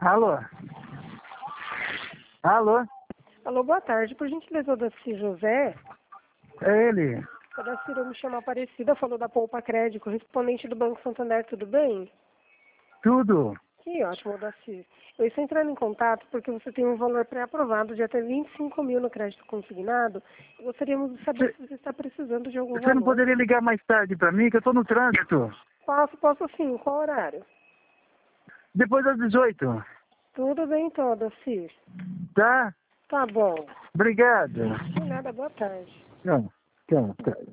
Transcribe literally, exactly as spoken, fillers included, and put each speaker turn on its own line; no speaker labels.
Alô? Alô?
Alô, boa tarde. Por gentileza, Daci José.
É ele.
A Daci, eu me chamo Aparecida, falou da Poupa Crédito, correspondente do Banco Santander, tudo bem?
Tudo.
Que ótimo, Daci. Eu estou entrando em contato porque você tem um valor pré-aprovado de até vinte e cinco mil no crédito consignado. E gostaríamos de saber
Cê,
se você está precisando de algum
você
valor.
não poderia ligar mais tarde pra mim, que eu tô no trânsito.
Posso, posso sim. Qual horário?
Depois das dezoito.
Tudo bem então, Daci.
Tá?
Tá bom.
Obrigado.
De nada, boa tarde.
Tchau. Tchau. Tchau.